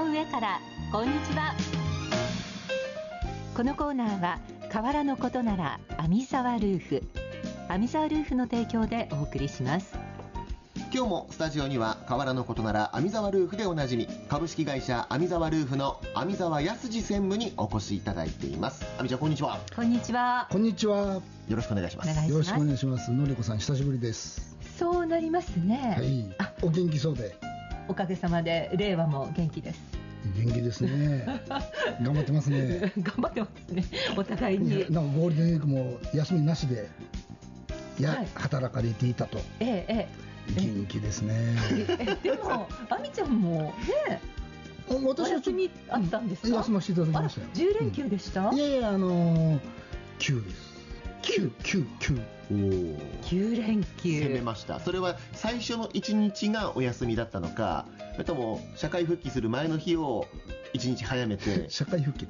の上からこんにちは。このコーナーは瓦のことなら網沢ルーフ、網沢ルーフの提供でお送りします。 今日もスタジオには瓦のことなら網沢ルーフでおなじみ、株式会社網沢ルーフの網沢康二専務にお越しいただいています。網ちゃん、こんにちは。 こんにちは。 こんにちは。 よろしくお願いします。 よろしくお願いします。のりこさん、久しぶりです。 そうなりますね。 はい。お元気そうで。 おかげさまで令和も元気です。 元気ですね。頑張ってますね。 頑張ってますね。お互いに。 なんかゴールデンウィークも休みなしではい、 働かれていたと。元気ですね。 でも亜美ちゃんもね、 私はお休みあったんですか？ 休ませていただきましたよ。 10連休でした？ いやいや、9です。 9連休攻めました。それは最初の1日がお休みだったのか、それとも社会復帰する前の日を1日早めて。 社会復帰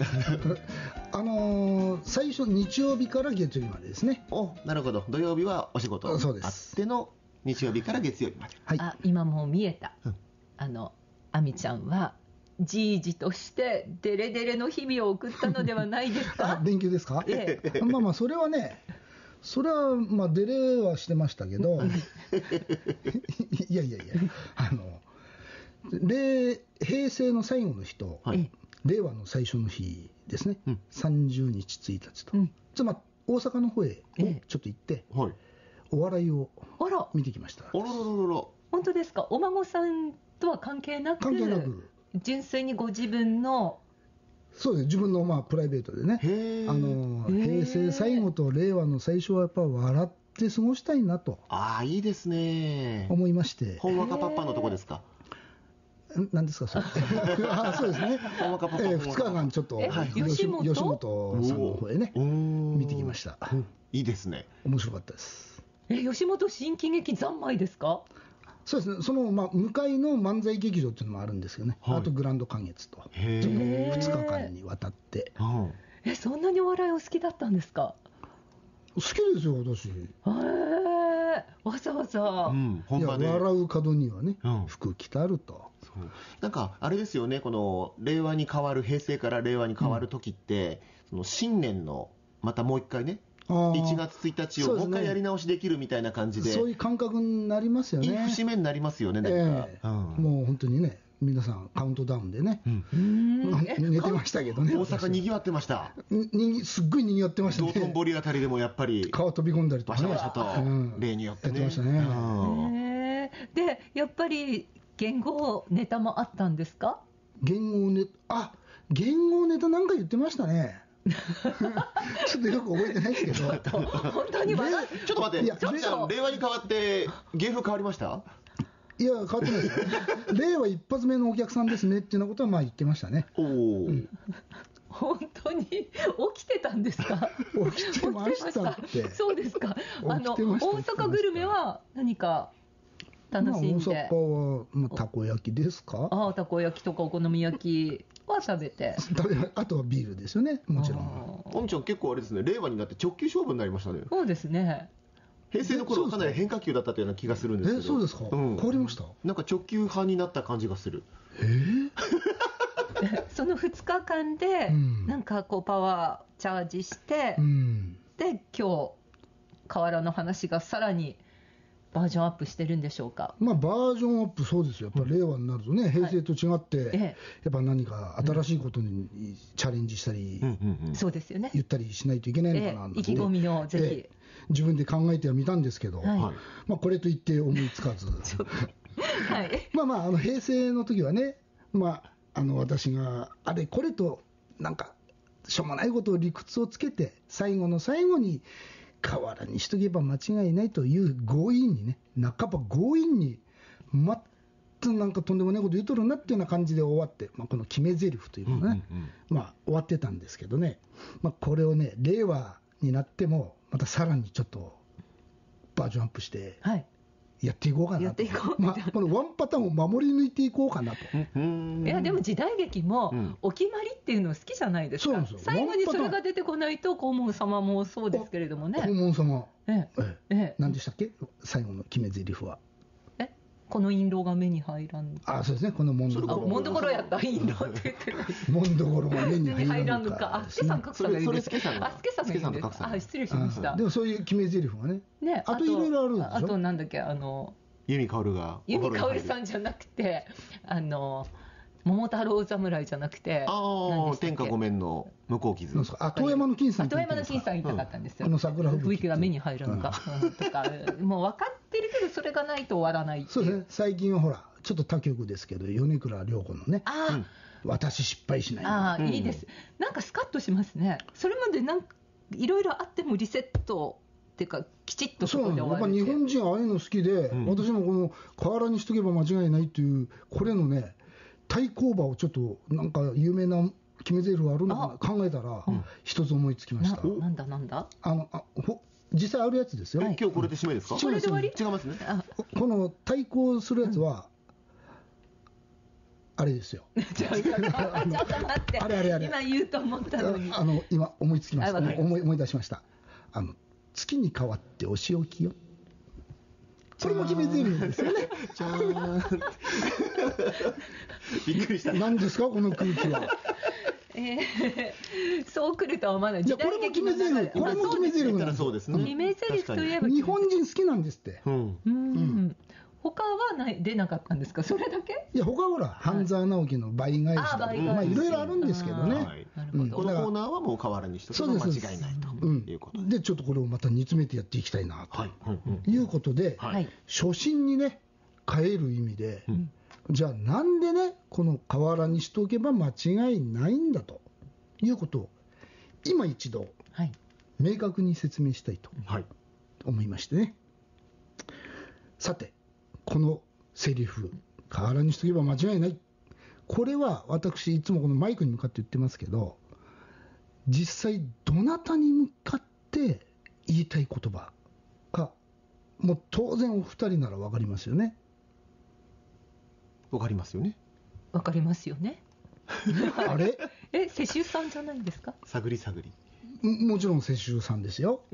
最初日曜日から月曜日までですね。 なるほど。土曜日はお仕事あそうです。 っての日曜日から月曜日まで。 はい。 今もう見えた。亜美ちゃんはじいじとしてデレデレの日々を送ったのではないですか？ 連休ですか？まあそれはね、それはまあデレはしてましたけどいや平成の最後の日と、令和の最初の日ですね、30日1日と、つまり大阪の方へちょっと行って、お笑いを見てきました。 本当ですか？お孫さんとは関係なく純粋にご自分の。 そうです。自分のプライベートでね、平成最後と令和の最初はやっぱ笑って過ごしたいなと。 いいですね。 思いまして。 ほんわかパッパのとこですか？ 何ですかそれ？そうですね。 ほんわかパッパ。 2日間ちょっと吉本さんの方へね見てきました。 いいですね。 面白かったです。 吉本新喜劇三昧ですか？ そうですね。その向かいの漫才劇場っていうのもあるんですけどね、あとグランド花月と2日間にわたって。 そんなにお笑いお好きだったんですか？ 好きですよ、私。 わざわざ。 いや、笑う門にはね、福来たると。 なんかあれですよね、この令和に変わる、平成から令和に変わる時って、その新年のまたもう一回ね、1月1日をもう一回やり直しできるみたいな感じで、 そういう感覚になりますよね。 いい節目になりますよね。 もう本当にね、皆さんカウントダウンでね、寝てましたけどね。 大阪にぎわってました。 すっごいにぎわってましたね。 道頓堀あたりでもやっぱり川飛び込んだりとかね、 バシャバシャと例によってねやってましたね。 でやっぱり言語ネタもあったんですか？ 言語ネタなんか言ってましたね。ちょっとよく覚えてないですけど。 本当にちょっと待って、令和に変わって芸風変わりました？ いや、変わってないですよ。令和一発目のお客さんですねっていうようなことは言ってましたね。 本当に起きてたんですか？ 起きてましたって。 そうですか。大阪グルメは何か楽しんで。 大阪はたこ焼きですか？ たこ焼きとかお好み焼きは食べて。 あとはビールですよね、もちろん。 あみちゃん結構あれですね、令和になって直球勝負になりましたね。 そうですね。 平成の頃はかなり変化球だったというような気がするんですけど。 そうですか？変わりました？ なんか直球派になった感じがする。 その2日間でなんかこうパワーチャージして、で今日瓦の話がさらにバージョンアップしてるんでしょうか？ バージョンアップ、そうですよ。やっぱ令和になるとね、平成と違って、やっぱ何か新しいことにチャレンジしたり、 そうですよね。 言ったりしないといけないのかなと、 意気込みをぜひ、 自分で考えてはみたんですけど、これといって思いつかず。平成の時はね、私があれこれとなんかしょうもないことを理屈をつけて、最後の最後に瓦にしとけば間違いないという強引にね、半ば強引になんかとんでもないこと言うとるなっていうような感じで終わって、この決め台詞というのがね、終わってたんですけどね、これをね、令和になってもまたさらにちょっとバージョンアップしてやっていこうかなと、このワンパターンを守り抜いていこうかなと。 いやでも時代劇もお決まりっていうの好きじゃないですか。最後にそれが出てこないと、黄門様もそうですけれどもね。 黄門様、何でしたっけ、最後の決め台詞は。 この印籠が目に入らん。 そうですね、この紋所。 紋所やった、印籠って言ってる。 紋所が目に入らんのか。助さん格さんがいいです。助さんがいいです。失礼しました。 でもそういう決め台詞がね。あといろいろあるんでしょ。 あとなんだっけ、 由美かおるが。 由美かおるさんじゃなくて、桃太郎侍じゃなくて、 天下御免の向こう傷。 遠山の金さん。 遠山の金さん言いたかったんですよ。 桜吹雪が目に入るのかとか、もう分かってるけどそれがないと終わらないっていう。 そうですね。最近はほらちょっと他局ですけど、米倉涼子のね。私失敗しない。 いいです。なんかスカッとしますね。それまでなんかいろいろあってもリセットっていうかきちっとそこで終わる。 やっぱ日本人ああいうの好きで、私もこの河原にしとけば間違いないっていうこれのね。対抗馬をちょっとなんか有名な決め台詞があるのかな考えたら一つ思いつきました。 なんだ実際あるやつですよ。 今日これで締めですか？ これで終わり？ 違いますね。 この対抗するやつは、あれですよ。 ちょっと待って。 あれ今言うと思ったのに。 今思いつきました。思い出しました。月に代わってお仕置きよ。これも決め台詞ですよね。 じゃーん。びっくりした。 何ですかこの空気は。 そう来るとは思わない。 これも決め台詞。これも決め台詞なんです。 そうですね。 決め台詞といえば日本人好きなんですって。 他は出なかったんですか？それだけ？ いや他はほら半沢直樹の倍返しだとかいろいろあるんですけどね。 このコーナーはもう変わらにしとけば間違いないということで、ちょっとこれをまた煮詰めてやっていきたいなということで、初心にね変える意味で、じゃあなんでねこの河原にしておけば間違いないんだということを今一度明確に説明したいと思いましてね。さてこのセリフ河原にしておけば間違いない、これは私いつもこのマイクに向かって言ってますけど、実際どなたに向かって言いたい言葉か、もう当然お二人なら分かりますよね。 分かりますよね。 分かりますよね。 あれ世襲さんじゃないんですか？ もちろん世襲さんですよ。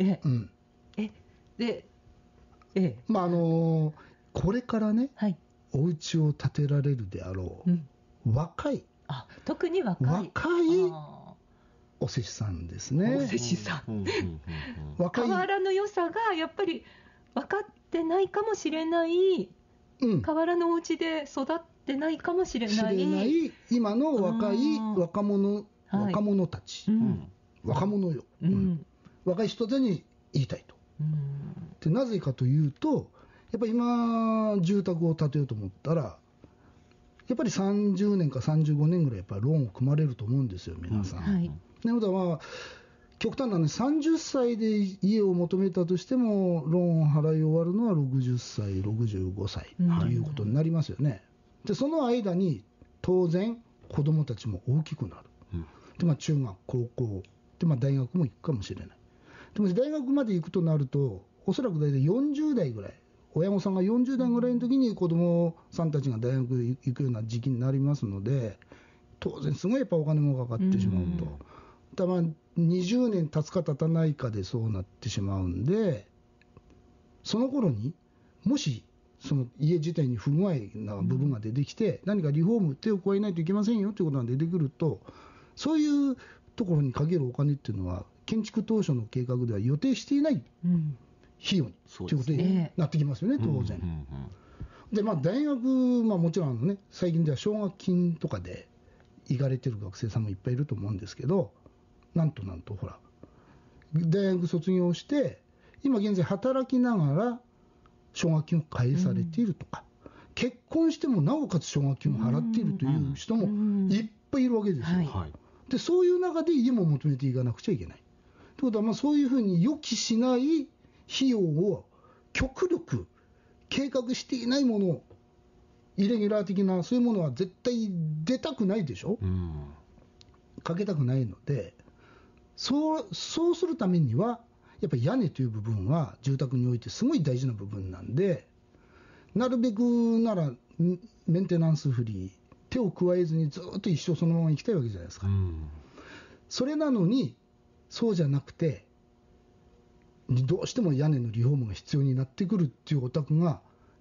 これからね、お家を建てられるであろう、若い特に若いお施主さんですね。 お施主さん。河原の良さがやっぱり分かってないかもしれない、河原のお家で育ってないかもしれない今の若い若者たち、若者よ、若い人たちに言いたいと。でなぜかというと、やっぱり今住宅を建てようと思ったらやっぱり30年か35年ぐらいやっぱりローンを組まれると思うんですよ皆さん。なので極端なね30歳で家を求めたとしてもローンを払い終わるのは60歳65歳ということになりますよね。でその間に当然子どもたちも大きくなる。で中学高校で大学も行くかもしれない。でも大学まで行くとなるとおそらく大体40代ぐらい、親御さんが40代ぐらいの時に子どもさんたちが大学行くような時期になりますので、当然すごいやっぱお金もかかってしまうと。20年経つか経たないかでそうなってしまうんで、その頃にもしその家自体に不具合な部分が出てきて、何かリフォーム手を加えないといけませんよということが出てくると、そういうところにかけるお金っていうのは建築当初の計画では予定していない費用にということになってきますよね、当然。で大学、もちろん最近では奨学金とかで行かれてる学生さんもいっぱいいると思うんですけど、なんとほら大学卒業して今現在働きながら奨学金を返されているとか、結婚してもなおかつ奨学金を払っているという人もいっぱいいるわけですよ。でそういう中で家も求めていかなくちゃいけない。ということはそういうふうに予期しない費用を極力計画していないもの、イレギュラー的なそういうものは絶対出たくないでしょ、かけたくないので、そうするためにはやっぱり屋根という部分は住宅においてすごい大事な部分なんで、なるべくならメンテナンスフリー、手を加えずにずっと一生そのまま生きたいわけじゃないですか。それなのにそうじゃなくて、どうしても屋根のリフォームが必要になってくるっていうお宅がいっ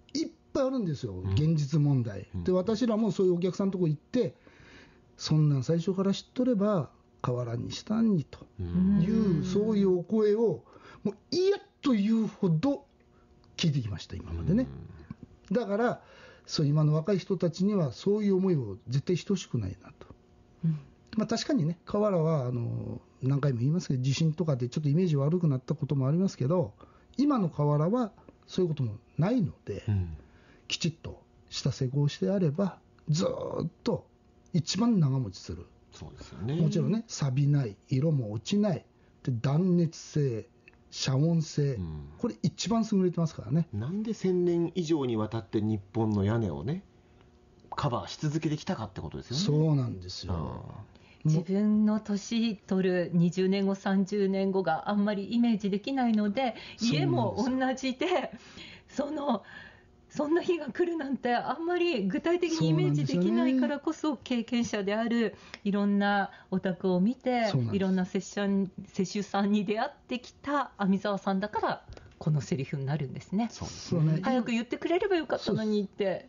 ぱいあるんですよ、現実問題、で私らもそういうお客さんのとこ行って、そんなん最初から知っとれば変わらんにしたんにという、そういうお声をもう嫌というほど聞いてきました、今までね。だからそう今の若い人たちにはそういう思いを絶対してほしくないなと、確かにね、河原は何回も言いますけど、地震とかでちょっとイメージ悪くなったこともありますけど、今の河原はそういうこともないので、きちっとした施工してあればずっと一番長持ちする。 そうですよね。 もちろんね、錆びない、色も落ちない、で断熱性、遮音性、これ一番優れてますからね。 なんで1000年以上にわたって日本の屋根をねカバーし続けてきたかってことですよね。 そうなんですよ。 自分の年取る20年後30年後があんまりイメージできないので、家も同じで、そんな日が来るなんてあんまり具体的にイメージできないからこそ、経験者であるいろんなお宅を見て、いろんな施主さんに出会ってきた網沢さんだからこのセリフになるんですね。 そうね、 早く言ってくれればよかったのにって。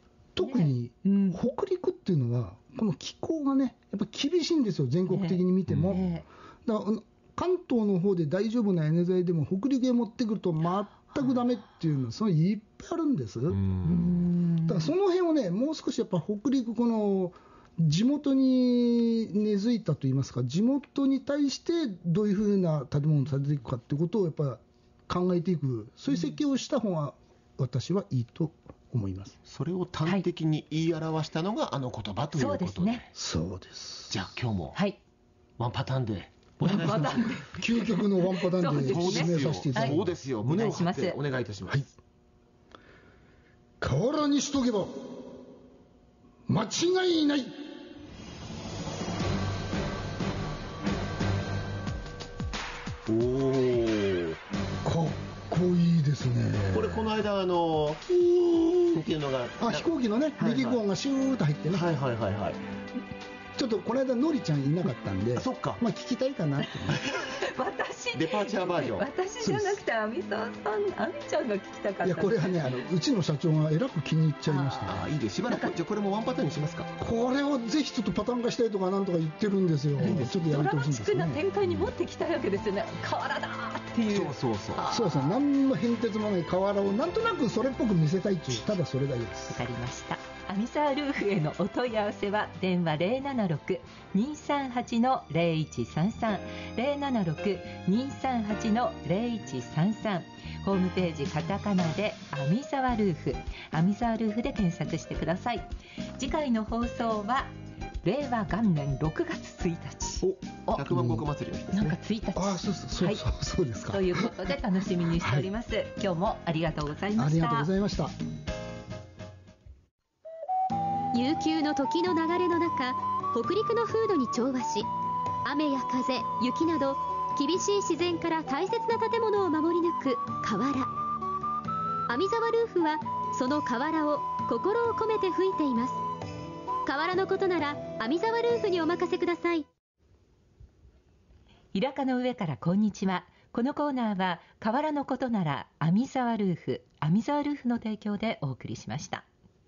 特に北陸っていうのはこの気候がねやっぱ厳しいんですよ、全国的に見ても。だから関東の方で大丈夫な屋根材でも北陸へ持ってくると全くダメっていうのはそのいっぱいあるんです。だからその辺をね、もう少しやっぱ北陸、この地元に根付いたといいますか、地元に対してどういうふうな建物を建てていくかってことをやっぱ考えていく、そういう設計をした方が私はいいと思います。 それを端的に言い表したのがあの言葉ということで、 そうですね。 そうです。 じゃあ今日もワンパターンでお願いします。 究極のワンパターンで指名させていただきます。 そうですよ、胸を張ってお願いいたします。 河原にしとけば間違いない。 おー、 かっこいいですね。 これこの間キーンっていうのが飛行機のね離陸音がシューッと入ってね、ちょっとこの間のりちゃんいなかったんで、 そっか、 聞きたいかなって私デパーチャーバージョン。 私じゃなくて網沢さん、網ちゃんが聞きたかった。 いや、これはねうちの社長がえらく気に入っちゃいました、ね。 いいです。しばらくじゃあこれもワンパターンにしますか。 これをぜひちょっとパターン化したいとかなんとか言ってるんですよ。ちょっとやりてほしいんですね。 ドラマチックな展開に持ってきたいわけですよね。河原だっていう。 そうですね。何の変哲もない河原をなんとなくそれっぽく見せたいという、ただそれだけです。 わかりました。網沢ルーフへのお問い合わせは電話 076-238-0133 076-238-0133、ホームページカタカナで網沢ルーフ、網沢ルーフで検索してください。次回の放送は令和元年6月1日。 100万石祭りの日ですね。 なんか1日。 そうですか。 ということで楽しみにしております。今日もありがとうございました。 ありがとうございました。 悠久の時の流れの中、北陸の風土に調和し、雨や風、雪など厳しい自然から大切な建物を守り抜く河原。網沢ルーフはその河原を心を込めて吹いています。河原のことなら網沢ルーフにお任せください。 イラカの上からこんにちは。このコーナーは河原のことなら網沢ルーフの提供でお送りしました。